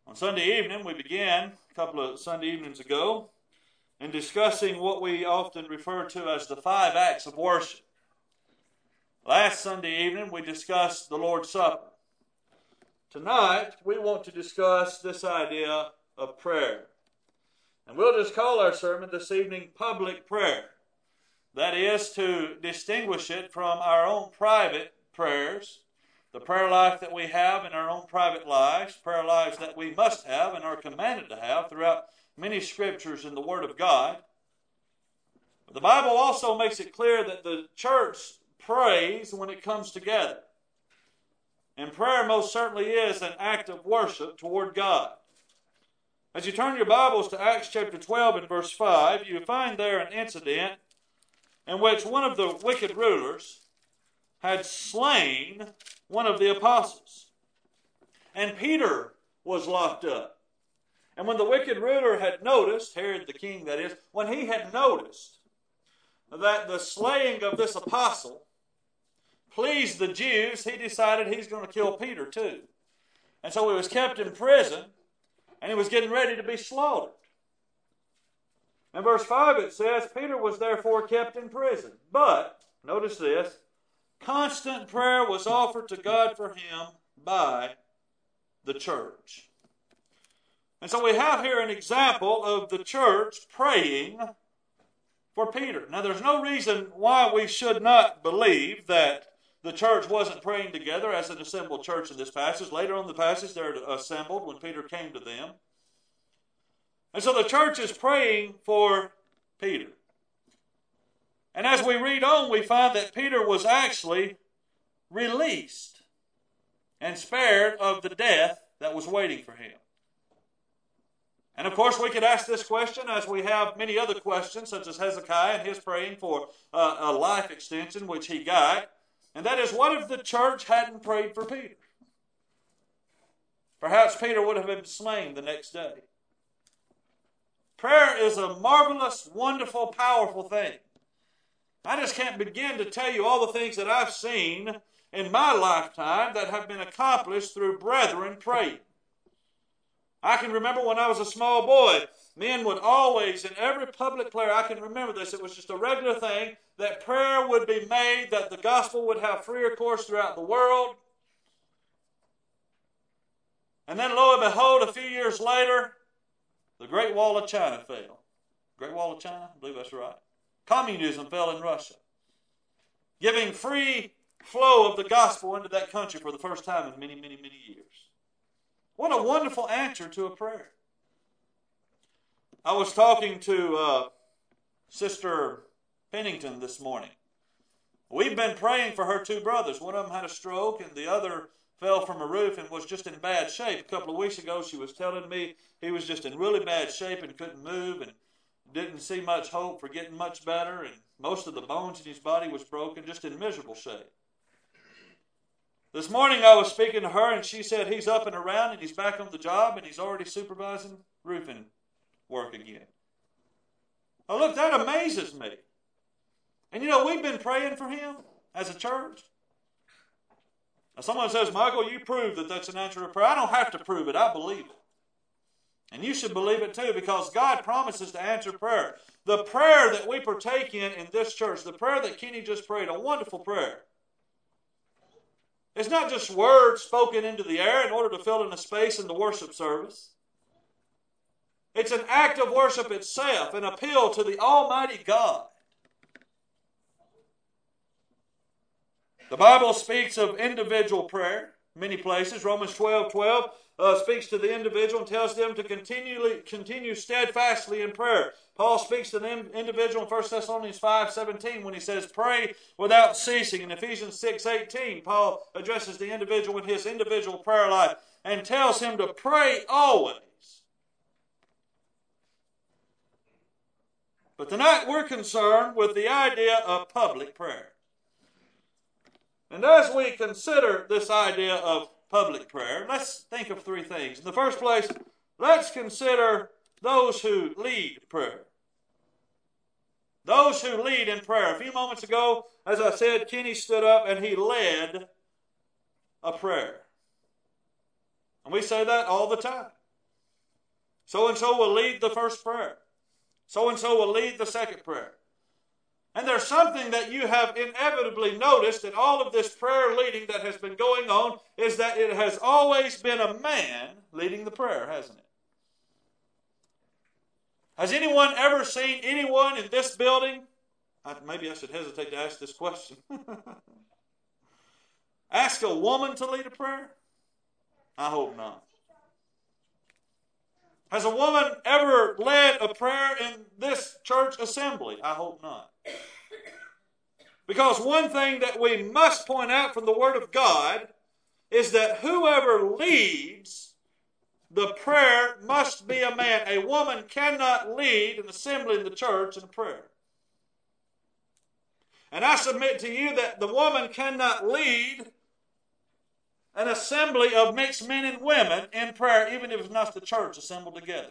On Sunday evening, we began a couple of Sunday evenings ago in discussing what we often refer to as the 5 acts of worship. Last Sunday evening, we discussed the Lord's Supper. Tonight, we want to discuss this idea of prayer. And we'll just call our sermon this evening Public Prayer. That is to distinguish it from our own private prayers, the prayer life that we have in our own private lives, prayer lives that we must have and are commanded to have throughout many scriptures in the Word of God. The Bible also makes it clear that the church prays when it comes together. And prayer most certainly is an act of worship toward God. As you turn your Bibles to Acts chapter 12 and verse 5, you find there an incident in which one of the wicked rulers had slain one of the apostles. And Peter was locked up. And when the wicked ruler had noticed, Herod the king that is, when he had noticed that the slaying of this apostle pleased the Jews, he decided he's going to kill Peter too. And so he was kept in prison, and he was getting ready to be slaughtered. In verse 5 it says, Peter was therefore kept in prison. But, notice this, constant prayer was offered to God for him by the church. And so we have here an example of the church praying for Peter. Now there's no reason why we should not believe that the church wasn't praying together as an assembled church in this passage. Later on in the passage they're assembled when Peter came to them. And so the church is praying for Peter. And as we read on, we find that Peter was actually released and spared of the death that was waiting for him. And of course, we could ask this question as we have many other questions, such as Hezekiah and his praying for a life extension, which he got. And that is, what if the church hadn't prayed for Peter? Perhaps Peter would have been slain the next day. Prayer is a marvelous, wonderful, powerful thing. I just can't begin to tell you all the things that I've seen in my lifetime that have been accomplished through brethren praying. I can remember when I was a small boy, men would always, in every public prayer, I can remember this, it was just a regular thing, that prayer would be made, that the gospel would have freer course throughout the world. And then, lo and behold, a few years later, the Great Wall of China fell. Great Wall of China? I believe that's right. Communism fell in Russia, giving free flow of the gospel into that country for the first time in many, many, many years. What a wonderful answer to a prayer. I was talking to Sister Pennington this morning. We've been praying for her 2 brothers. One of them had a stroke and the other fell from a roof and was just in bad shape. A couple of weeks ago she was telling me he was just in really bad shape and couldn't move and didn't see much hope for getting much better, and most of the bones in his body was broken, just in miserable shape. This morning I was speaking to her and she said he's up and around and he's back on the job and he's already supervising roofing work again. Oh, look, that amazes me. And you know, we've been praying for him as a church. Now someone says, Michael, you prove that that's an answer to prayer. I don't have to prove it. I believe it. And you should believe it too, because God promises to answer prayer. The prayer that we partake in this church, the prayer that Kenny just prayed, a wonderful prayer. It's not just words spoken into the air in order to fill in a space in the worship service. It's an act of worship itself, an appeal to the Almighty God. The Bible speaks of individual prayer many places. Romans 12:12 speaks to the individual and tells them to continue steadfastly in prayer. Paul speaks to the individual in 1 Thessalonians 5:17 when he says, pray without ceasing. In Ephesians 6:18, Paul addresses the individual in his individual prayer life and tells him to pray always. But tonight we're concerned with the idea of public prayer. And as we consider this idea of public prayer, let's think of 3 things. In the first place, let's consider those who lead prayer. Those who lead in prayer. A few moments ago, as I said, Kenny stood up and he led a prayer. And we say that all the time. So-and-so will lead the first prayer. So-and-so will lead the second prayer. And there's something that you have inevitably noticed in all of this prayer leading that has been going on, is that it has always been a man leading the prayer, hasn't it? Has anyone ever seen anyone in this building? Maybe I should hesitate to ask this question. Ask a woman to lead a prayer? I hope not. Has a woman ever led a prayer in this church assembly? I hope not. Because one thing that we must point out from the Word of God is that whoever leads the prayer must be a man. A woman cannot lead an assembly in the church in a prayer. And I submit to you that the woman cannot lead an assembly of mixed men and women in prayer, even if it's not the church assembled together.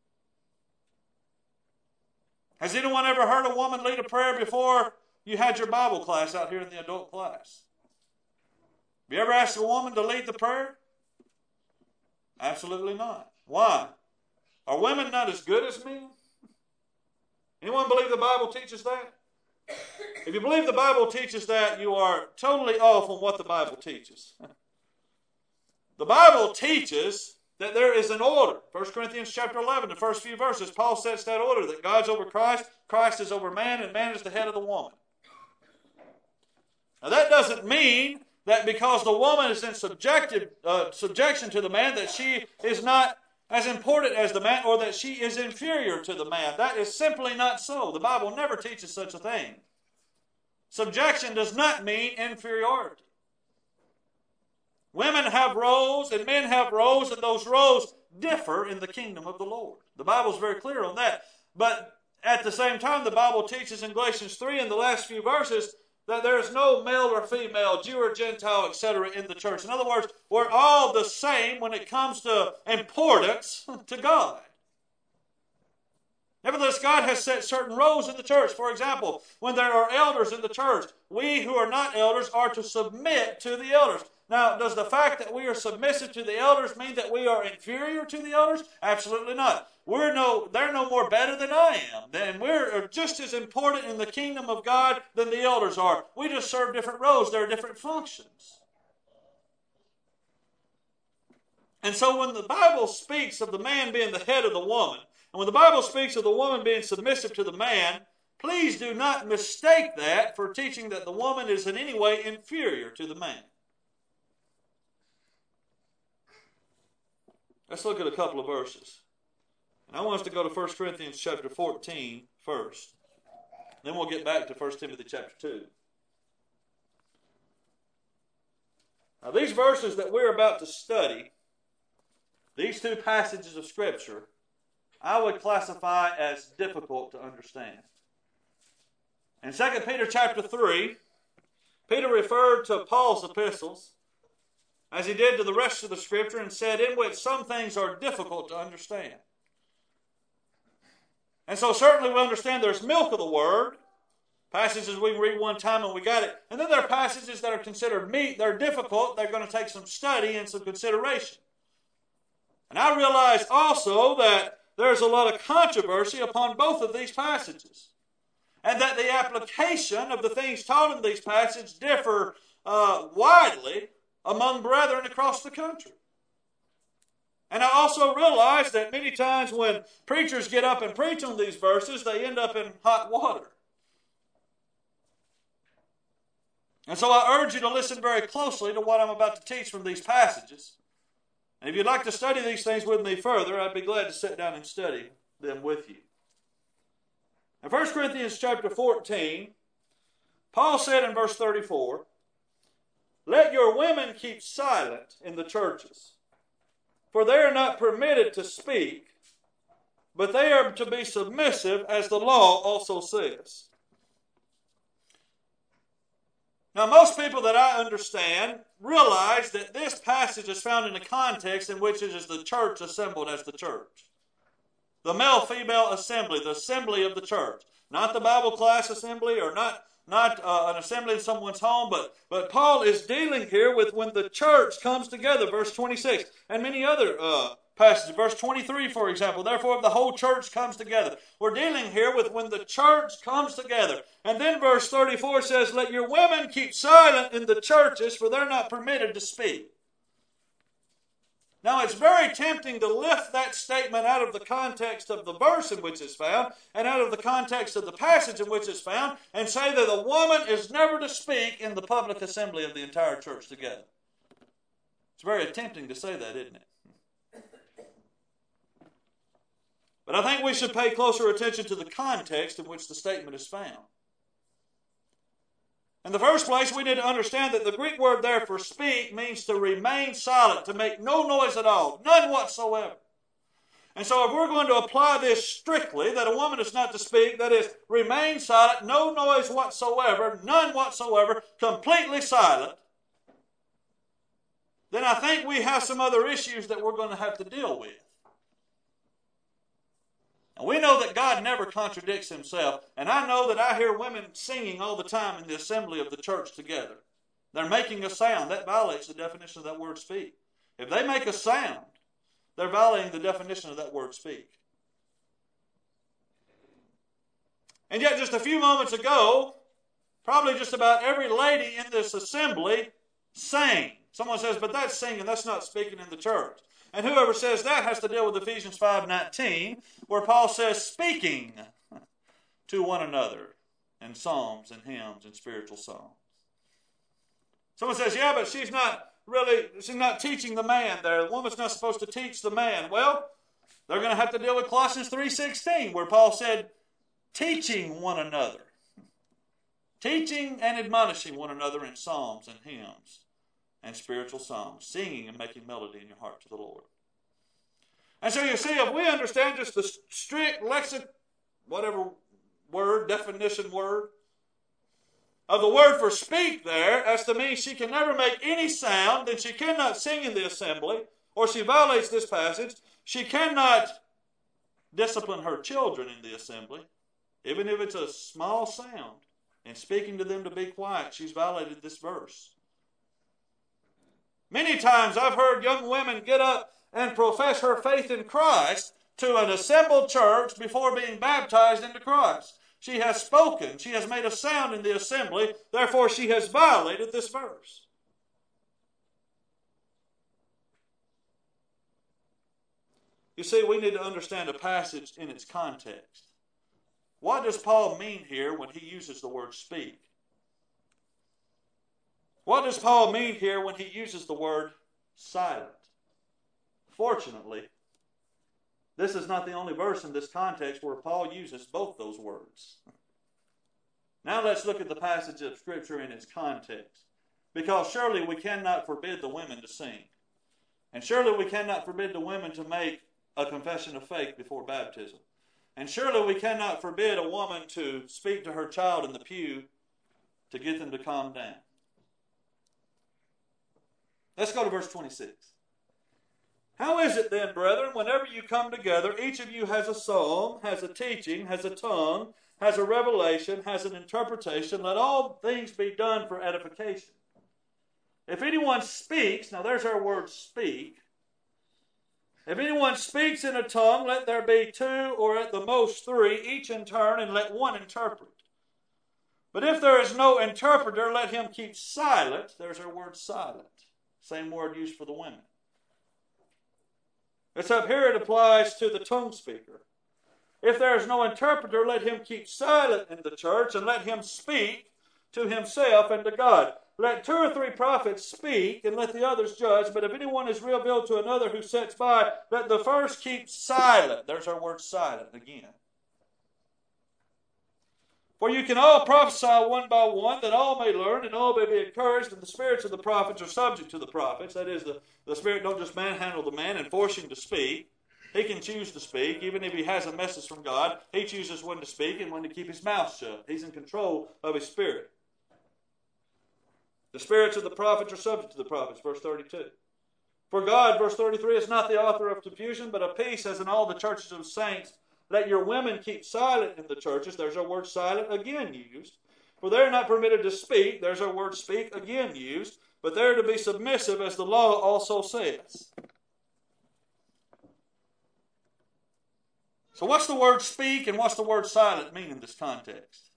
Has anyone ever heard a woman lead a prayer before you had your Bible class out here in the adult class? Have you ever asked a woman to lead the prayer? Absolutely not. Why? Are women not as good as men? Anyone believe the Bible teaches that? If you believe the Bible teaches that, you are totally off on what the Bible teaches. The Bible teaches that there is an order. 1 Corinthians chapter 11, the first few verses, Paul sets that order, that God's over Christ, Christ is over man, and man is the head of the woman. Now that doesn't mean that because the woman is in subjection to the man, that she is not as important as the man, or that she is inferior to the man. That is simply not so. The Bible never teaches such a thing. Subjection does not mean inferiority. Women have roles and men have roles, and those roles differ in the kingdom of the Lord. The Bible is very clear on that. But at the same time, the Bible teaches in Galatians 3, in the last few verses, that there is no male or female, Jew or Gentile, etc. in the church. In other words, we're all the same when it comes to importance to God. Nevertheless, God has set certain roles in the church. For example, when there are elders in the church, we who are not elders are to submit to the elders. Now, does the fact that we are submissive to the elders mean that we are inferior to the elders? Absolutely not. They're no more better than I am. And we're just as important in the kingdom of God than the elders are. We just serve different roles. There are different functions. And so when the Bible speaks of the man being the head of the woman, and when the Bible speaks of the woman being submissive to the man, please do not mistake that for teaching that the woman is in any way inferior to the man. Let's look at a couple of verses. And I want us to go to 1 Corinthians chapter 14 first. Then we'll get back to 1 Timothy chapter 2. Now these verses that we're about to study, these two passages of Scripture, I would classify as difficult to understand. In 2 Peter chapter 3, Peter referred to Paul's epistles as he did to the rest of the Scripture, and said, in which some things are difficult to understand. And so certainly we understand there's milk of the Word, passages we can read one time and we got it. And then there are passages that are considered meat. They're difficult. They're going to take some study and some consideration. And I realize also that there's a lot of controversy upon both of these passages. And that the application of the things taught in these passages differ widely among brethren across the country. And I also realize that many times when preachers get up and preach on these verses, they end up in hot water. And so I urge you to listen very closely to what I'm about to teach from these passages. And if you'd like to study these things with me further, I'd be glad to sit down and study them with you. In 1 Corinthians chapter 14, Paul said in verse 34, let your women keep silent in the churches, for they are not permitted to speak, but they are to be submissive, as the law also says. Now, most people that I understand realize that this passage is found in a context in which it is the church assembled as the church. The male-female assembly, the assembly of the church. Not the Bible class assembly, or not an assembly in someone's home, but Paul is dealing here with when the church comes together, verse 26, and many other passage. Verse 23, for example, therefore if the whole church comes together. We're dealing here with when the church comes together. And then verse 34 says, let your women keep silent in the churches, for they're not permitted to speak. Now, it's very tempting to lift that statement out of the context of the verse in which it's found and out of the context of the passage in which it's found and say that a woman is never to speak in the public assembly of the entire church together. It's very tempting to say that, isn't it? But I think we should pay closer attention to the context in which the statement is found. In the first place, we need to understand that the Greek word there for speak means to remain silent, to make no noise at all, none whatsoever. And so if we're going to apply this strictly, that a woman is not to speak, that is, remain silent, no noise whatsoever, none whatsoever, completely silent, then I think we have some other issues that we're going to have to deal with. And we know that God never contradicts himself. And I know that I hear women singing all the time in the assembly of the church together. They're making a sound. That violates the definition of that word speak. If they make a sound, they're violating the definition of that word speak. And yet just a few moments ago, probably just about every lady in this assembly sang. Someone says, but that's singing, that's not speaking in the church. And whoever says that has to deal with Ephesians 5:19, where Paul says, speaking to one another in psalms and hymns and spiritual songs. Someone says, yeah, but she's not teaching the man there. The woman's not supposed to teach the man. Well, they're going to have to deal with Colossians 3:16, where Paul said, teaching one another. Teaching and admonishing one another in psalms and hymns and spiritual songs, singing and making melody in your heart to the Lord. And so you see, if we understand just the strict definition word, of the word for speak there, as to mean she can never make any sound, then she cannot sing in the assembly, or she violates this passage. She cannot discipline her children in the assembly, even if it's a small sound, and speaking to them to be quiet, she's violated this verse. Many times I've heard young women get up and profess her faith in Christ to an assembled church before being baptized into Christ. She has spoken. She has made a sound in the assembly. Therefore, she has violated this verse. You see, we need to understand a passage in its context. What does Paul mean here when he uses the word speak? What does Paul mean here when he uses the word silent? Fortunately, this is not the only verse in this context where Paul uses both those words. Now let's look at the passage of Scripture in its context. Because surely we cannot forbid the women to sing. And surely we cannot forbid the women to make a confession of faith before baptism. And surely we cannot forbid a woman to speak to her child in the pew to get them to calm down. Let's go to verse 26. How is it then, brethren, whenever you come together, each of you has a psalm, has a teaching, has a tongue, has a revelation, has an interpretation. Let all things be done for edification. If anyone speaks, now there's our word speak. If anyone speaks in a tongue, let there be two or at the most three, each in turn, and let one interpret. But if there is no interpreter, let him keep silent. There's our word silent. Same word used for the women. It's up here it applies to the tongue speaker. If there is no interpreter, let him keep silent in the church and let him speak to himself and to God. Let two or three prophets speak and let the others judge. But if anyone is revealed to another who sits by, let the first keep silent. There's our word silent again. For you can all prophesy one by one, that all may learn and all may be encouraged, and the spirits of the prophets are subject to the prophets. That is, the spirit don't just manhandle the man and force him to speak. He can choose to speak. Even if he has a message from God, he chooses when to speak and when to keep his mouth shut. He's in control of his spirit. The spirits of the prophets are subject to the prophets, verse 32. For God, verse 33, is not the author of confusion, but of peace, as in all the churches of saints. Let your women keep silent in the churches. There's our word silent again used. For they're not permitted to speak. There's our word speak again used. But they're to be submissive, as the law also says. So what's the word speak and what's the word silent mean in this context?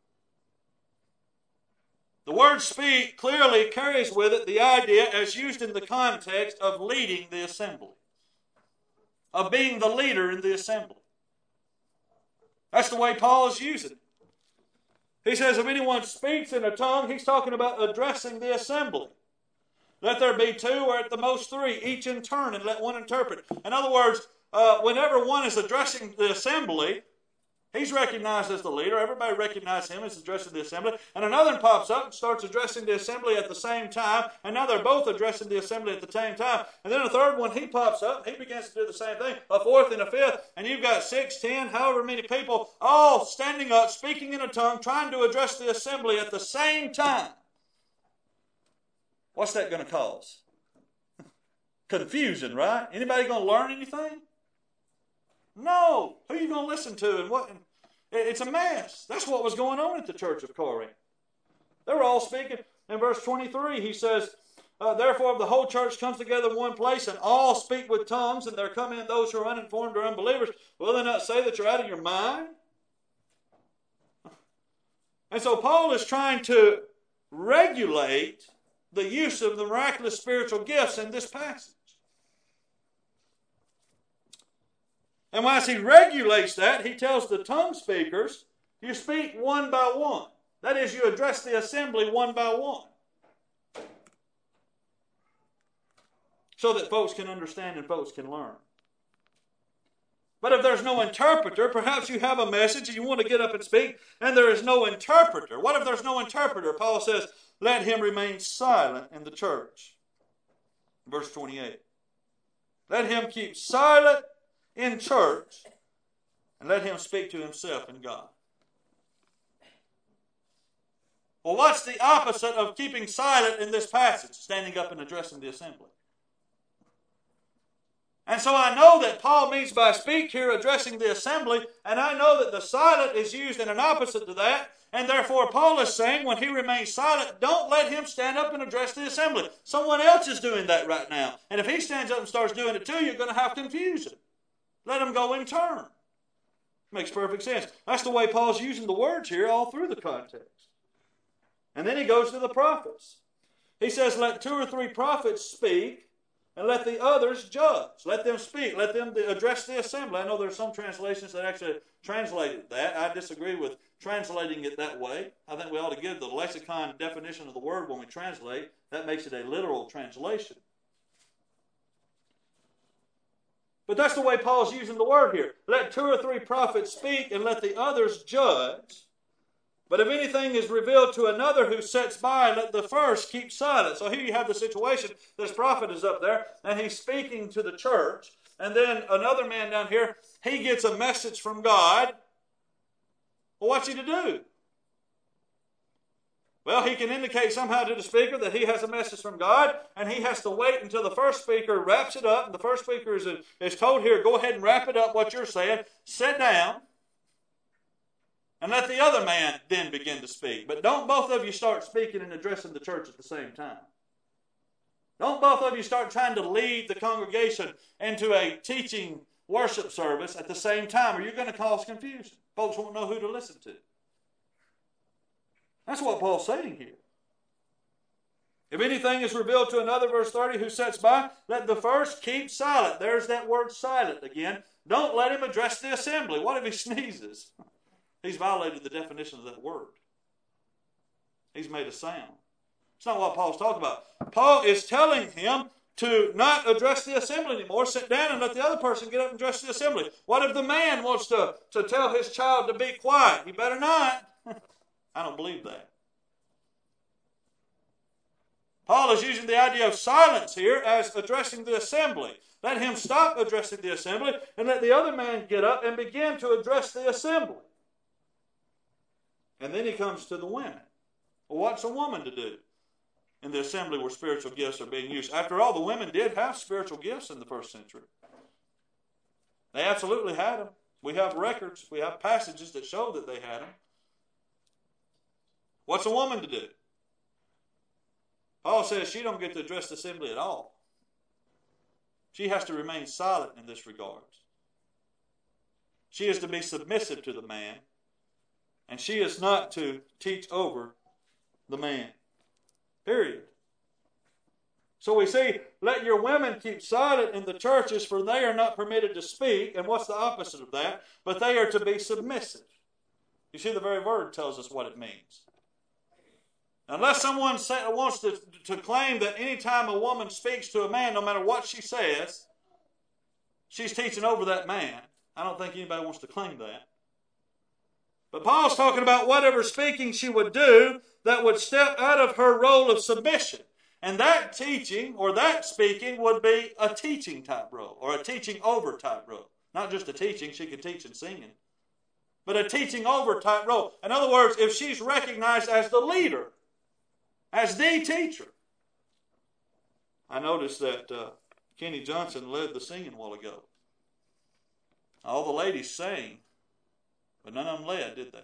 The word speak clearly carries with it the idea, as used in the context, of leading the assembly, of being the leader in the assembly. That's the way Paul is using it. He says if anyone speaks in a tongue, he's talking about addressing the assembly. Let there be two or at the most three, each in turn, and let one interpret. In other words, whenever one is addressing the assembly, he's recognized as the leader. Everybody recognizes him as addressing the assembly. And another one pops up and starts addressing the assembly at the same time. And now they're both addressing the assembly at the same time. And then a third one, he pops up. He begins to do the same thing. A fourth and a fifth. And you've got 6, 10, however many people all standing up, speaking in a tongue, trying to address the assembly at the same time. What's that going to cause? Confusion, right? Anybody going to learn anything? No. Who are you going to listen to and what? It's a mess. That's what was going on at the church of Corinth. They were all speaking. In verse 23, he says, therefore, if the whole church comes together in one place and all speak with tongues, and there come in those who are uninformed or unbelievers, will they not say that you're out of your mind? And so Paul is trying to regulate the use of the miraculous spiritual gifts in this passage. And as he regulates that, he tells the tongue speakers, you speak one by one. That is, you address the assembly one by one. So that folks can understand and folks can learn. But if there's no interpreter, perhaps you have a message and you want to get up and speak, and there is no interpreter. What if there's no interpreter? Paul says, let him remain silent in the church. Verse 28. Let him keep silent in church, and let him speak to himself and God. Well, what's the opposite of keeping silent in this passage? Standing up and addressing the assembly. And so I know that Paul means by speak here addressing the assembly, and I know that the silent is used in an opposite to that, and therefore Paul is saying when he remains silent, don't let him stand up and address the assembly. Someone else is doing that right now. And if he stands up and starts doing it too, you're going to have confusion. Let him go in turn. Makes perfect sense. That's the way Paul's using the words here all through the context. And then he goes to the prophets. He says, let 2 or 3 prophets speak, and let the others judge. Let them speak. Let them address the assembly. I know there are some translations that actually translated that. I disagree with translating it that way. I think we ought to give the lexicon definition of the word when we translate. That makes it a literal translation. But that's the way Paul's using the word here. Let 2 or 3 prophets speak and let the others judge. But if anything is revealed to another who sits by, let the first keep silent. So here you have the situation. This prophet is up there, and he's speaking to the church. And then another man down here, he gets a message from God. Well, what's he to do? Well, he can indicate somehow to the speaker that he has a message from God, and he has to wait until the first speaker wraps it up. And the first speaker is told, here, go ahead and wrap it up what you're saying. Sit down. And let the other man then begin to speak. But don't both of you start speaking and addressing the church at the same time. Don't both of you start trying to lead the congregation into a teaching worship service at the same time, or you're going to cause confusion. Folks won't know who to listen to. That's what Paul's saying here. If anything is revealed to another, verse 30, who sits by, let the first keep silent. There's that word silent again. Don't let him address the assembly. What if he sneezes? He's violated the definition of that word. He's made a sound. It's not what Paul's talking about. Paul is telling him to not address the assembly anymore. Sit down and let the other person get up and address the assembly. What if the man wants to tell his child to be quiet? He better not. I don't believe that. Paul is using the idea of silence here as addressing the assembly. Let him stop addressing the assembly and let the other man get up and begin to address the assembly. And then he comes to the women. Well, what's a woman to do in the assembly where spiritual gifts are being used? After all, the women did have spiritual gifts in the first century. They absolutely had them. We have records. We have passages that show that they had them. What's a woman to do? Paul says she don't get to address the assembly at all. She has to remain silent in this regard. she is to be submissive to the man, and she is not to teach over the man. Period. So we see, let your women keep silent in the churches, for they are not permitted to speak. And what's the opposite of that? But they are to be submissive. You see, the very word tells us what it means. Unless someone wants to claim that any time a woman speaks to a man, no matter what she says, she's teaching over that man, I don't think anybody wants to claim that. But Paul's talking about whatever speaking she would do that would step out of her role of submission. And that teaching or that speaking would be a teaching type role or a teaching over type role. Not just a teaching, she could teach and singing, but a teaching over type role. In other words, if she's recognized as the leader, as the teacher. I noticed that Kenny Johnson led the singing a while ago. All the ladies sang, but none of them led, did they?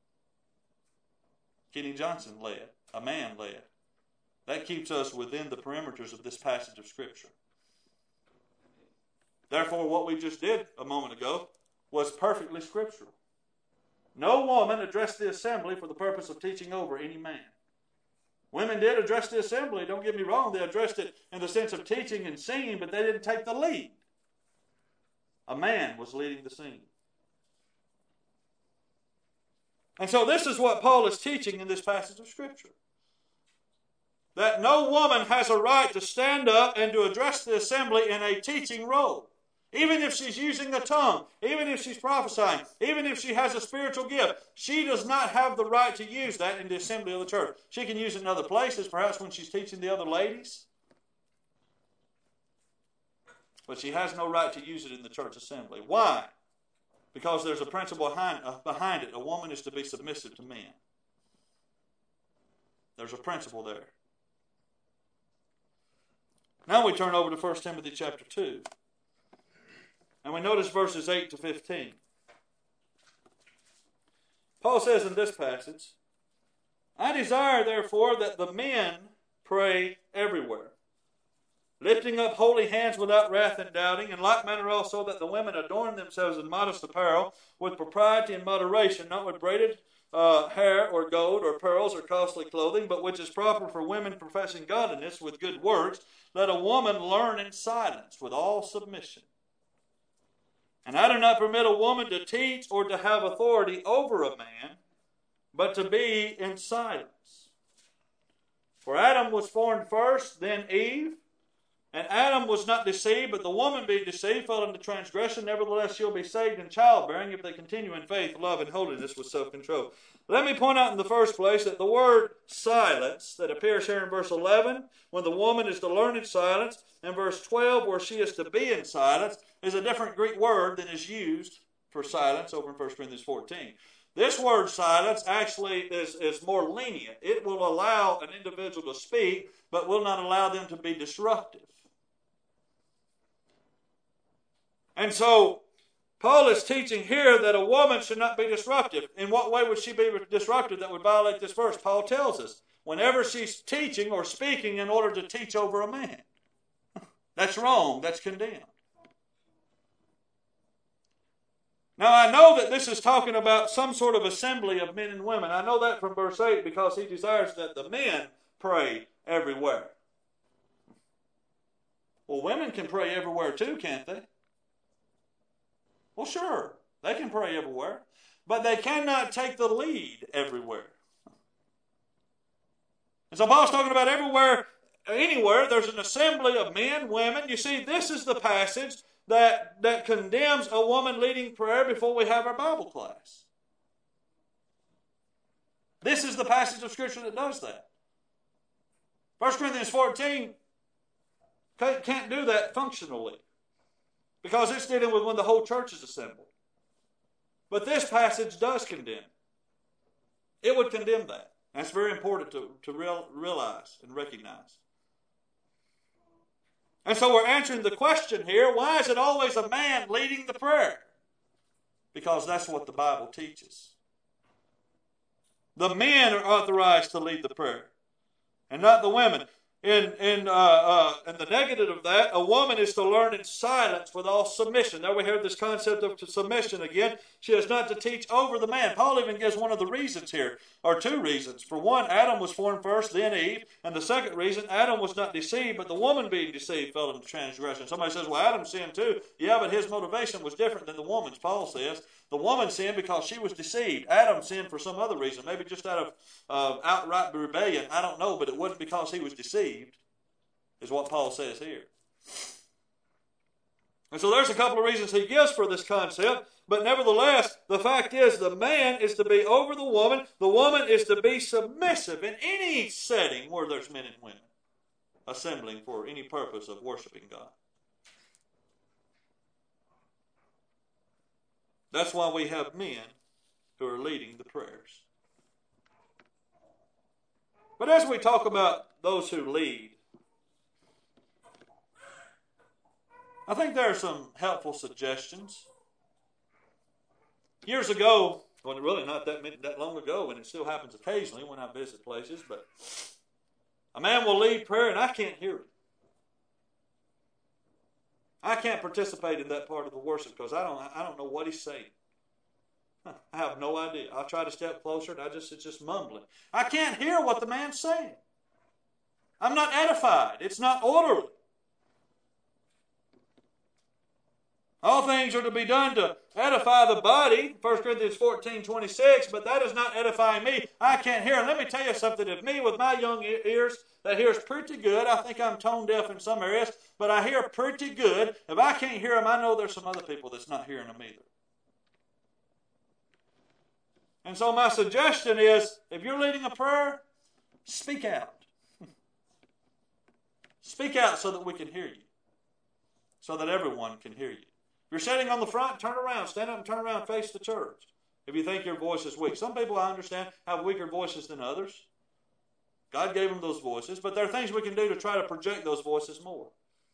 Kenny Johnson led. A man led. That keeps us within the perimeters of this passage of Scripture. Therefore, what we just did a moment ago was perfectly scriptural. No woman addressed the assembly for the purpose of teaching over any man. Women did address the assembly, don't get me wrong. They addressed it in the sense of teaching and singing, but they didn't take the lead. A man was leading the singing. And so this is what Paul is teaching in this passage of Scripture. That no woman has a right to stand up and to address the assembly in a teaching role. Even if she's using the tongue, even if she's prophesying, even if she has a spiritual gift, she does not have the right to use that in the assembly of the church. She can use it in other places, perhaps when she's teaching the other ladies. But she has no right to use it in the church assembly. Why? Because there's a principle behind it. A woman is to be submissive to men. There's a principle there. Now we turn over to 1 Timothy chapter 2. And we notice verses 8 to 15. Paul says in this passage, I desire, therefore, that the men pray everywhere, lifting up holy hands without wrath and doubting, in like manner also that the women adorn themselves in modest apparel, with propriety and moderation, not with braided hair or gold or pearls or costly clothing, but which is proper for women professing godliness with good works. Let a woman learn in silence with all submission. And I do not permit a woman to teach or to have authority over a man, but to be in silence. For Adam was formed first, then Eve. And Adam was not deceived, but the woman being deceived fell into transgression. Nevertheless, she'll be saved in childbearing if they continue in faith, love, and holiness with self-control. Let me point out in the first place that the word silence that appears here in verse 11, when the woman is to learn in silence, and verse 12, where she is to be in silence, is a different Greek word than is used for silence over in 1 Corinthians 14. This word silence actually is more lenient. It will allow an individual to speak, but will not allow them to be disruptive. And so, Paul is teaching here that a woman should not be disruptive. In what way would she be disruptive that would violate this verse? Paul tells us, whenever she's teaching or speaking in order to teach over a man. That's wrong. That's condemned. Now, I know that this is talking about some sort of assembly of men and women. I know that from verse 8 because he desires that the men pray everywhere. Well, women can pray everywhere too, can't they? Well, sure, they can pray everywhere, but they cannot take the lead everywhere. And so Paul's talking about everywhere, anywhere, there's an assembly of men, women. You see, this is the passage that condemns a woman leading prayer before we have our Bible class. This is the passage of Scripture that does that. 1 Corinthians 14 can't do that functionally, because it's dealing with when the whole church is assembled. But this passage does condemn. It would condemn that. That's very important to realize and recognize. And so we're answering the question here, why is it always a man leading the prayer? Because that's what the Bible teaches. The men are authorized to lead the prayer, and not the women. in the negative of that, a woman is to learn in silence with all submission. There we hear this concept of submission again. She is not to teach over the man. Paul even gives one of the reasons here, or two reasons. For one, Adam was formed first, then Eve. And the second reason, Adam was not deceived, but the woman being deceived fell into transgression. Somebody says, well, Adam sinned too. Yeah, but his motivation was different than the woman's, Paul says. The woman sinned because she was deceived. Adam sinned for some other reason, maybe just out of outright rebellion. I don't know, but it wasn't because he was deceived, is what Paul says here. And so there's a couple of reasons he gives for this concept, but nevertheless, the fact is the man is to be over the woman is to be submissive in any setting where there's men and women assembling for any purpose of worshiping God. That's why we have men who are leading the prayers. But as we talk about those who lead, I think there are some helpful suggestions. Years ago, well, really not that long ago, and it still happens occasionally when I visit places, but a man will lead prayer and I can't hear it. I can't participate in that part of the worship because I don't know what he's saying. I have no idea. I'll try to step closer and it's just mumbling. I can't hear what the man's saying. I'm not edified. It's not orderly. All things are to be done to edify the body, 1 Corinthians 14:26, but that is not edifying me. I can't hear. And let me tell you something. If me with my young ears that hears pretty good, I think I'm tone deaf in some areas, but I hear pretty good. If I can't hear them, I know there's some other people that's not hearing them either. And so my suggestion is, if you're leading a prayer, speak out. Speak out so that we can hear you, so that everyone can hear you. If you're sitting on the front, turn around. Stand up and turn around and face the church if you think your voice is weak. Some people, I understand, have weaker voices than others. God gave them those voices, but there are things we can do to try to project those voices more.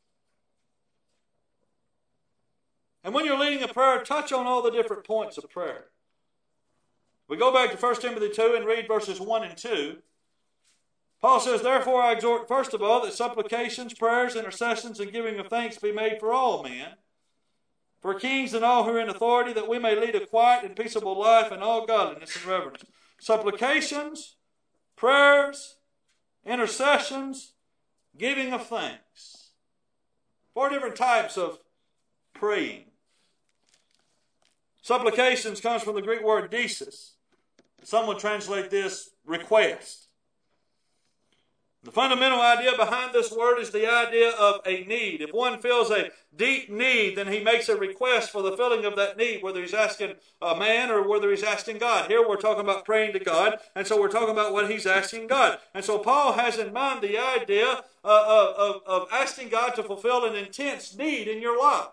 And when you're leading a prayer, touch on all the different points of prayer. We go back to 1 Timothy 2 and read verses 1 and 2. Paul says, therefore I exhort first of all that supplications, prayers, intercessions, and giving of thanks be made for all men, for kings and all who are in authority, that we may lead a quiet and peaceable life in all godliness and reverence. Supplications, prayers, intercessions, giving of thanks. 4 different types of praying. Supplications comes from the Greek word desis. Some would translate this request. The fundamental idea behind this word is the idea of a need. If one feels a deep need, then he makes a request for the filling of that need, whether he's asking a man or whether he's asking God. Here we're talking about praying to God, and so we're talking about what he's asking God. And so Paul has in mind the idea of asking God to fulfill an intense need in your life.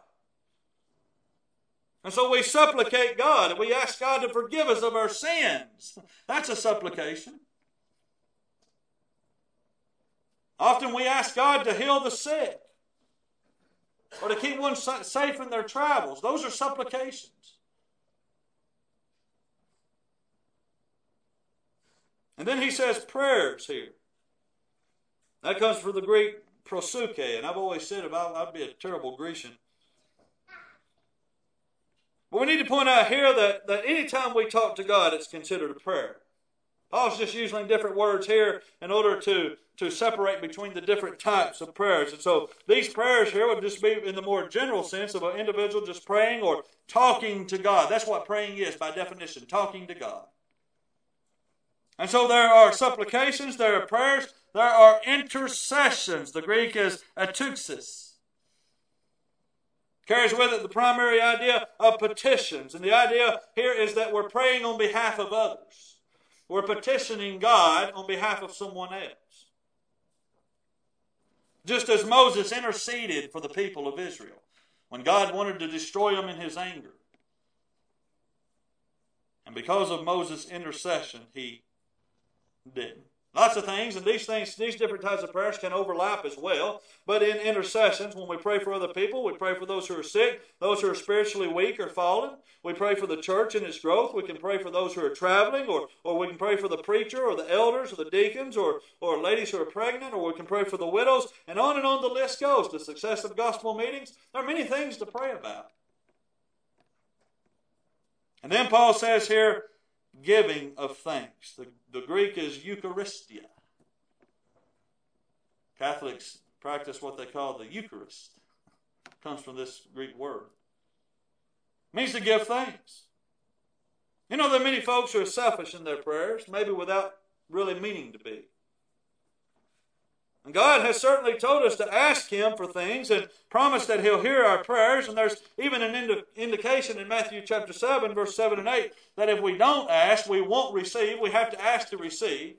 And so we supplicate God, and we ask God to forgive us of our sins. That's a supplication. Often we ask God to heal the sick, or to keep one safe in their travels. Those are supplications. And then he says prayers here. That comes from the Greek prosuke, and I've always said I'd be a terrible Grecian. But we need to point out here that anytime we talk to God, it's considered a prayer. Paul's just using different words here in order to separate between the different types of prayers. And so these prayers here would just be in the more general sense of an individual just praying or talking to God. That's what praying is by definition, talking to God. And so there are supplications, there are prayers, there are intercessions. The Greek is atuxis. Carries with it the primary idea of petitions. And the idea here is that we're praying on behalf of others. We're petitioning God on behalf of someone else. Just as Moses interceded for the people of Israel when God wanted to destroy them in his anger. And because of Moses' intercession, he didn't. Lots of things, and these different types of prayers can overlap as well. But in intercessions, when we pray for other people, we pray for those who are sick, those who are spiritually weak or fallen. We pray for the church and its growth. We can pray for those who are traveling, or we can pray for the preacher, or the elders, or the deacons, or ladies who are pregnant, or we can pray for the widows, and on the list goes. The success of gospel meetings. There are many things to pray about. And then Paul says here, giving of thanks. The Greek is Eucharistia. Catholics practice what they call the Eucharist. It comes from this Greek word. It means to give thanks. You know, there are many folks who are selfish in their prayers, maybe without really meaning to be. And God has certainly told us to ask Him for things and promised that He'll hear our prayers. And there's even an indication in Matthew chapter 7, verse 7 and 8, that if we don't ask, we won't receive. We have to ask to receive.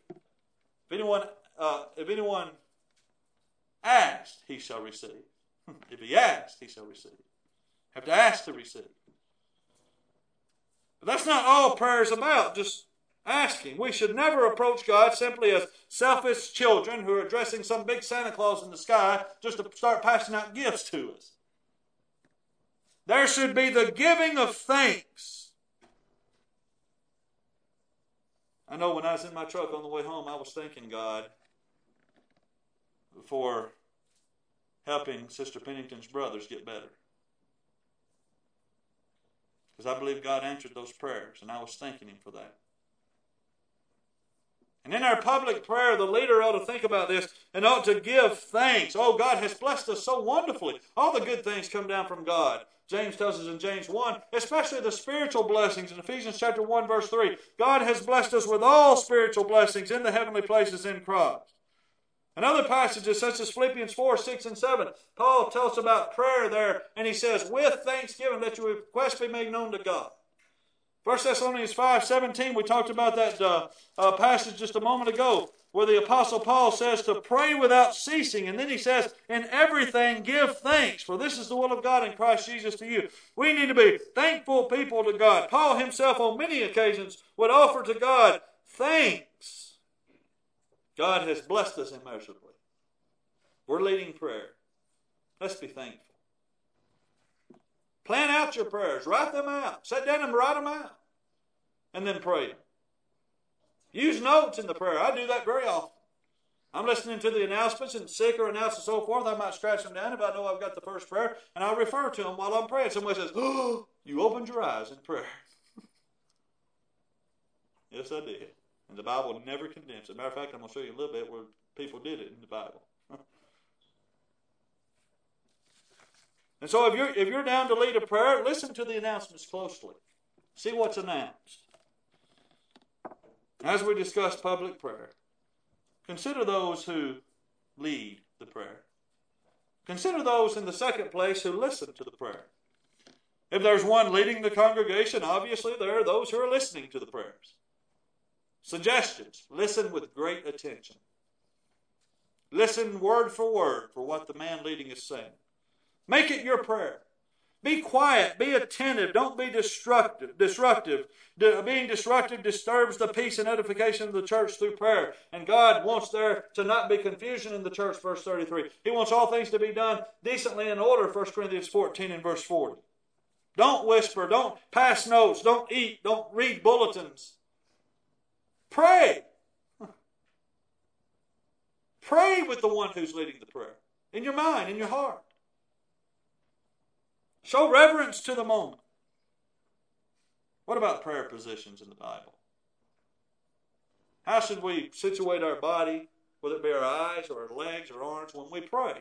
If anyone asks, he shall receive. If he asks, he shall receive. Have to ask to receive. But that's not all prayer is about, just asking. We should never approach God simply as selfish children who are dressing some big Santa Claus in the sky just to start passing out gifts to us. There should be the giving of thanks. I know when I was in my truck on the way home, I was thanking God for helping Sister Pennington's brothers get better. Because I believe God answered those prayers, and I was thanking Him for that. And in our public prayer, the leader ought to think about this and ought to give thanks. Oh, God has blessed us so wonderfully. All the good things come down from God. James tells us in James 1, especially the spiritual blessings in Ephesians chapter 1, verse 3. God has blessed us with all spiritual blessings in the heavenly places in Christ. In other passages, such as Philippians 4, 6, and 7, Paul tells about prayer there, and he says, with thanksgiving, let your request be made known to God. 1 Thessalonians 5:17, we talked about that passage just a moment ago, where the Apostle Paul says to pray without ceasing. And then he says, in everything give thanks, for this is the will of God in Christ Jesus to you. We need to be thankful people to God. Paul himself on many occasions would offer to God thanks. God has blessed us immeasurably. We're leading prayer. Let's be thankful. Plan out your prayers. Write them out. Sit down and write them out. And then pray them. Use notes in the prayer. I do that very often. I'm listening to the announcements and sick or announced and so forth. I might scratch them down if I know I've got the first prayer, and I'll refer to them while I'm praying. Somebody says, oh, you opened your eyes in prayer. Yes, I did. And the Bible never condemns it. As a matter of fact, I'm going to show you a little bit where people did it in the Bible. And so if you're down to lead a prayer, listen to the announcements closely. See what's announced. As we discuss public prayer, consider those who lead the prayer. Consider those in the second place who listen to the prayer. If there's one leading the congregation, obviously there are those who are listening to the prayers. Suggestions. Listen with great attention. Listen word for what the man leading is saying. Make it your prayer. Be quiet. Be attentive. Don't be disruptive. Being disruptive disturbs the peace and edification of the church through prayer. And God wants there to not be confusion in the church, verse 33. He wants all things to be done decently in order, 1 Corinthians 14 and verse 40. Don't whisper. Don't pass notes. Don't eat. Don't read bulletins. Pray. Pray with the one who's leading the prayer. In your mind, in your heart. Show reverence to the moment. What about prayer positions in the Bible? How should we situate our body, whether it be our eyes or our legs or arms, when we pray?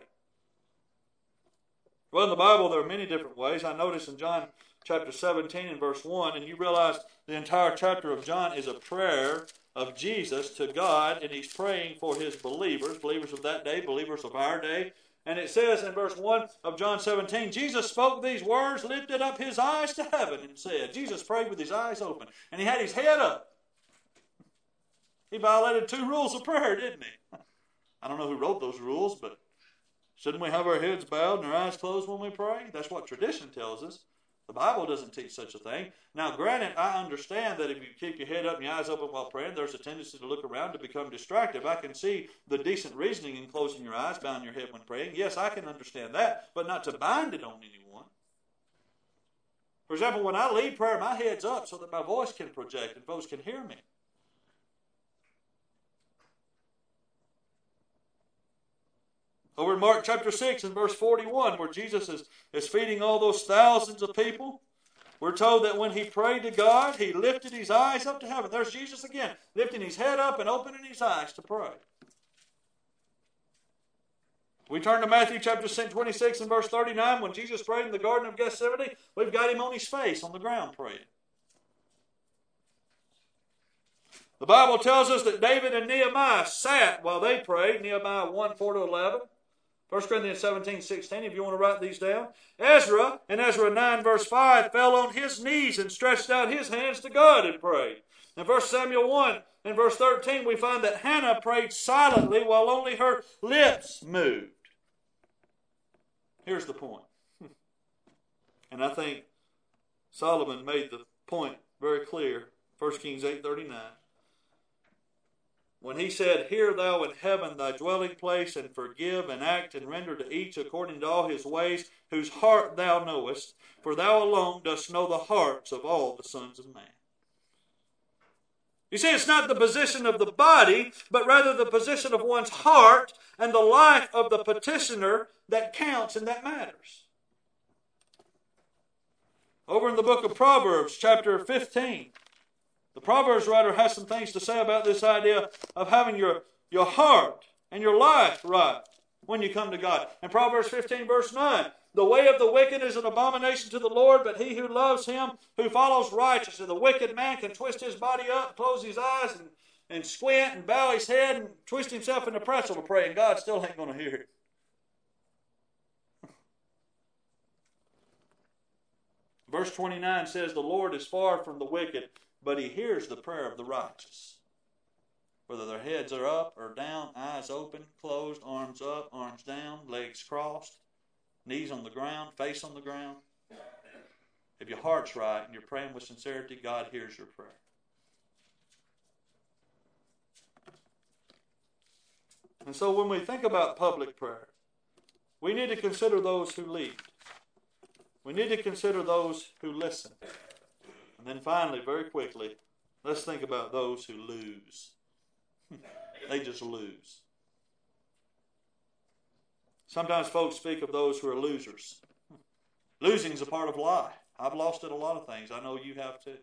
Well, in the Bible, there are many different ways. I notice in John chapter 17 and verse 1, and you realize the entire chapter of John is a prayer of Jesus to God, and he's praying for his believers of that day, believers of our day. And it says in verse 1 of John 17, Jesus spoke these words, lifted up his eyes to heaven, and said, Jesus prayed with his eyes open, and he had his head up. He violated 2 rules of prayer, didn't he? I don't know who wrote those rules, but shouldn't we have our heads bowed and our eyes closed when we pray? That's what tradition tells us. The Bible doesn't teach such a thing. Now, granted, I understand that if you keep your head up and your eyes open while praying, there's a tendency to look around to become distracted. I can see the decent reasoning in closing your eyes, bowing your head when praying. Yes, I can understand that, but not to bind it on anyone. For example, when I lead prayer, my head's up so that my voice can project and folks can hear me. Over in Mark chapter 6 and verse 41, where Jesus is feeding all those thousands of people, we're told that when he prayed to God, he lifted his eyes up to heaven. There's Jesus again, lifting his head up and opening his eyes to pray. We turn to Matthew chapter 26 and verse 39. When Jesus prayed in the Garden of Gethsemane, we've got him on his face on the ground praying. The Bible tells us that David and Nehemiah sat while they prayed. Nehemiah 1, 4-11. 1 Corinthians 17, 16, if you want to write these down. Ezra, in Ezra 9, verse 5, fell on his knees and stretched out his hands to God and prayed. In 1 Samuel 1 and verse 13, we find that Hannah prayed silently while only her lips moved. Here's the point. And I think Solomon made the point very clear. 1 Kings 8:39. When he said, "Hear thou in heaven thy dwelling place, and forgive and act and render to each according to all his ways, whose heart thou knowest, for thou alone dost know the hearts of all the sons of man." You see, it's not the position of the body, but rather the position of one's heart and the life of the petitioner that counts and that matters. Over in the book of Proverbs, chapter 15, the Proverbs writer has some things to say about this idea of having your heart and your life right when you come to God. In Proverbs 15, verse 9, the way of the wicked is an abomination to the Lord, but he who loves him, who follows righteousness. The wicked man can twist his body up, close his eyes, and squint and bow his head and twist himself in a pretzel to pray, and God still ain't going to hear it. Verse 29 says, the Lord is far from the wicked, but he hears the prayer of the righteous. Whether their heads are up or down, eyes open, closed, arms up, arms down, legs crossed, knees on the ground, face on the ground. If your heart's right and you're praying with sincerity, God hears your prayer. And so when we think about public prayer, we need to consider those who lead. We need to consider those who listen. And then finally, very quickly, let's think about those who lose. They just lose. Sometimes folks speak of those who are losers. Losing is a part of life. I've lost at a lot of things. I know you have too.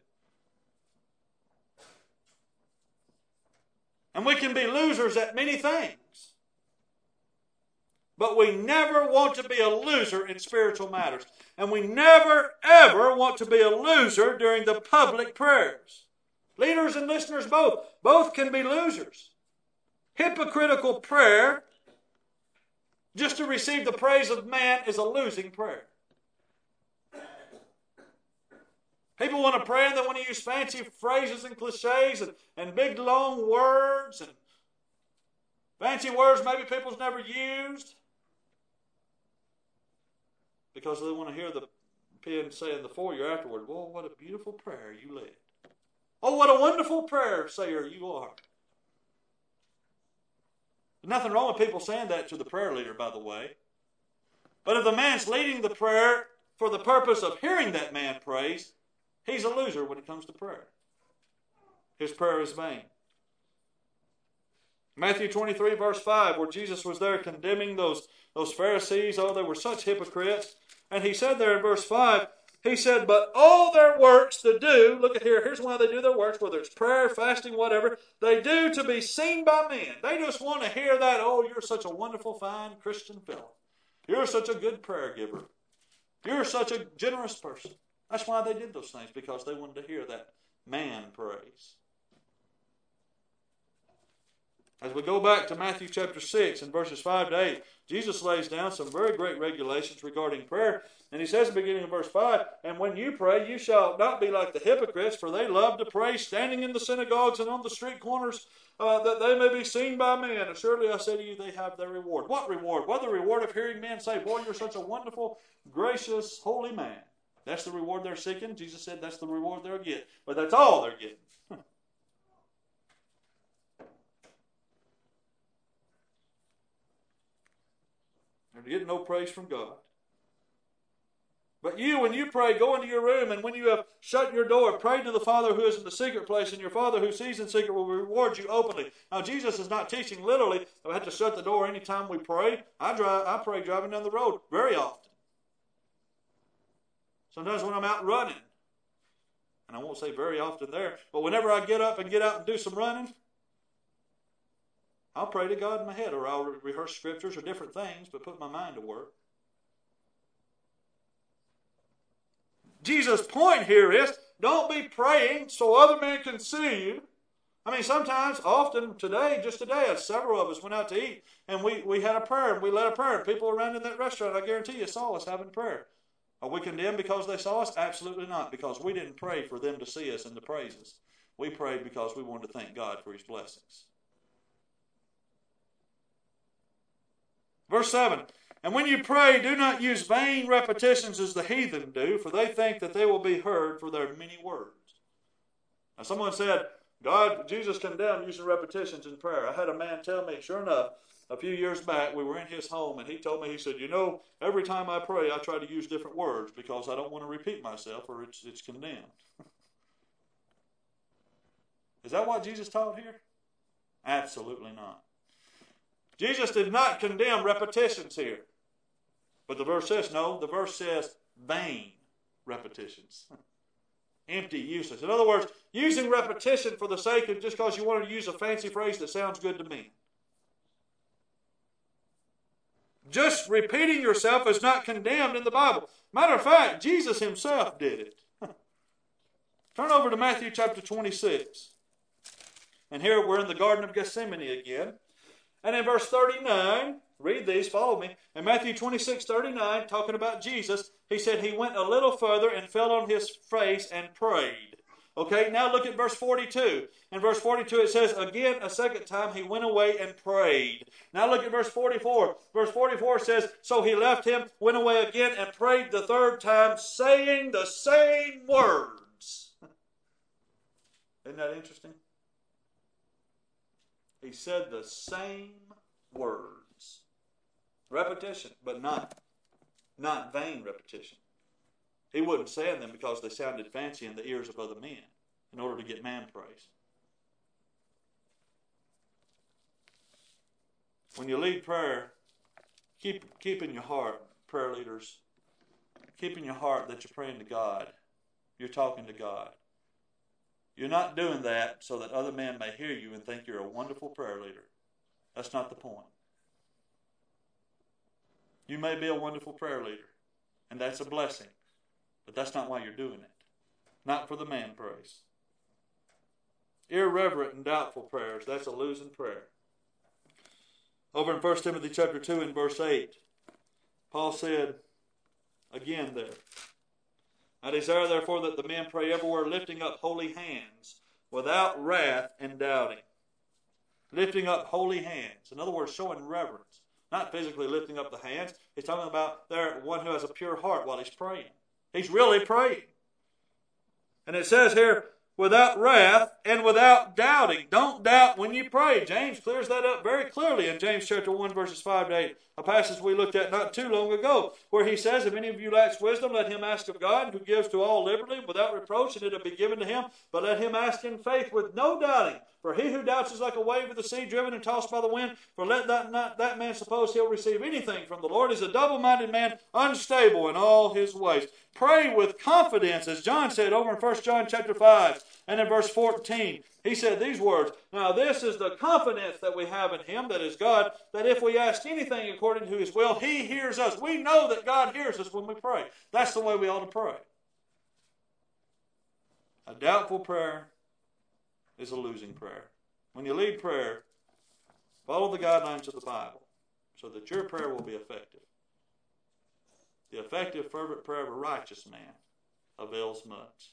And we can be losers at many things. But we never want to be a loser in spiritual matters. And we never, ever want to be a loser during the public prayers. Leaders and listeners both can be losers. Hypocritical prayer, just to receive the praise of man, is a losing prayer. People want to pray and they want to use fancy phrases and cliches and big long words and fancy words maybe people's never used, because they want to hear the pen say in the foyer afterward, "Well, what a beautiful prayer you led. Oh, what a wonderful prayer sayer you are." There's nothing wrong with people saying that to the prayer leader, by the way. But if the man's leading the prayer for the purpose of hearing that man praise, he's a loser when it comes to prayer. His prayer is vain. Matthew 23, verse 5, where Jesus was there condemning those Pharisees. Oh, they were such hypocrites. And he said there in verse 5, he said, "But all their works to do," look at here, here's why they do their works, whether it's prayer, fasting, whatever, they do to be seen by men. They just want to hear that, "Oh, you're such a wonderful, fine Christian fellow. You're such a good prayer giver. You're such a generous person." That's why they did those things, because they wanted to hear that man praise. As we go back to Matthew chapter 6 and verses 5 to 8, Jesus lays down some very great regulations regarding prayer. And he says in the beginning of verse 5, "And when you pray, you shall not be like the hypocrites, for they love to pray standing in the synagogues and on the street corners, that they may be seen by men. And surely I say to you, they have their reward." What reward? Well, the reward of hearing men say, "Boy, you're such a wonderful, gracious, holy man." That's the reward they're seeking. Jesus said that's the reward they'll get. But that's all they're getting. They're getting no praise from God. But you, when you pray, go into your room, and when you have shut your door, pray to the Father who is in the secret place, and your Father who sees in secret will reward you openly. Now, Jesus is not teaching literally that we have to shut the door anytime we pray. I pray driving down the road very often. Sometimes when I'm out running, and I won't say very often there, but whenever I get up and get out and do some running, I'll pray to God in my head, or I'll rehearse scriptures or different things, but put my mind to work. Jesus' point here is, don't be praying so other men can see you. I mean, sometimes, often, just today, several of us went out to eat, and we had a prayer, and we led a prayer, and people around in that restaurant, I guarantee you, saw us having prayer. Are we condemned because they saw us? Absolutely not, because we didn't pray for them to see us and to praise us. We prayed because we wanted to thank God for His blessings. Verse 7, and when you pray, do not use vain repetitions as the heathen do, for they think that they will be heard for their many words. Now someone said, Jesus condemned using repetitions in prayer. I had a man tell me, sure enough, a few years back, we were in his home, and he told me, he said, every time I pray, I try to use different words because I don't want to repeat myself or it's condemned. Is that what Jesus taught here? Absolutely not. Jesus did not condemn repetitions here. But the verse says, the verse says vain repetitions. Empty, useless. In other words, using repetition for the sake of just because you want to use a fancy phrase that sounds good to me. Just repeating yourself is not condemned in the Bible. Matter of fact, Jesus Himself did it. Turn over to Matthew chapter 26. And here we're in the Garden of Gethsemane again. And in verse 39, read these, follow me. In Matthew 26:39, talking about Jesus, He said He went a little further and fell on His face and prayed. Okay, now look at verse 42. In verse 42 it says, again, a second time He went away and prayed. Now look at verse 44. Verse 44 says, so He left him, went away again, and prayed the third time, saying the same words. Isn't that interesting? He said the same words. Repetition, but not vain repetition. He wasn't saying them because they sounded fancy in the ears of other men in order to get man praise. When you lead prayer, keep in your heart, prayer leaders, keep in your heart that you're praying to God. You're talking to God. You're not doing that so that other men may hear you and think you're a wonderful prayer leader. That's not the point. You may be a wonderful prayer leader, and that's a blessing, but that's not why you're doing it. Not for the man praise. Irreverent and doubtful prayers, that's a losing prayer. Over in 1 Timothy chapter 2 and verse 8, Paul said, again there, I desire therefore that the men pray everywhere, lifting up holy hands, without wrath and doubting. Lifting up holy hands. In other words, showing reverence. Not physically lifting up the hands. He's talking about there one who has a pure heart while he's praying. He's really praying. And it says here, without wrath and without doubting. Don't doubt when you pray. James clears that up very clearly in James chapter 1 verses 5 to 8. A passage we looked at not too long ago, where he says, if any of you lacks wisdom, let him ask of God, who gives to all liberally without reproach, and it will be given to him. But let him ask in faith with no doubting. For he who doubts is like a wave of the sea, driven and tossed by the wind. For let not that man suppose he'll receive anything from the Lord. He's a double-minded man, unstable in all his ways. Pray with confidence, as John said over in 1 John chapter 5 and in verse 14. He said these words, now this is the confidence that we have in Him, that is God, that if we ask anything according to His will, He hears us. We know that God hears us when we pray. That's the way we ought to pray. A doubtful prayer is a losing prayer. When you lead prayer, follow the guidelines of the Bible so that your prayer will be effective. The effective, fervent prayer of a righteous man avails much.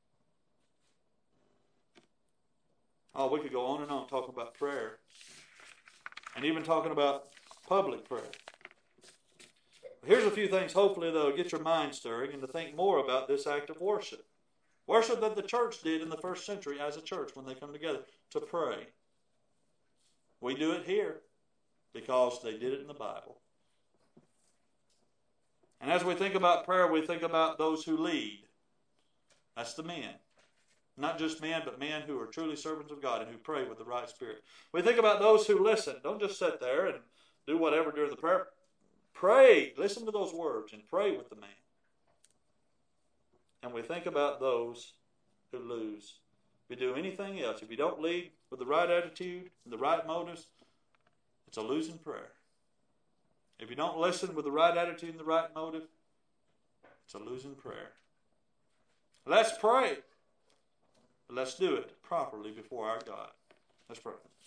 Oh, we could go on and on talking about prayer and even talking about public prayer. Here's a few things, hopefully, that'll get your mind stirring and to think more about this act of worship. Worship that the church did in the first century as a church when they come together to pray. We do it here because they did it in the Bible. And as we think about prayer, we think about those who lead. That's the men. Not just men, but men who are truly servants of God and who pray with the right spirit. We think about those who listen. Don't just sit there and do whatever during the prayer. Pray. Listen to those words and pray with the man. And we think about those who lose. If you do anything else, if you don't lead with the right attitude and the right motives, it's a losing prayer. If you don't listen with the right attitude and the right motive, it's a losing prayer. Let's pray. But let's do it properly before our God. Let's pray.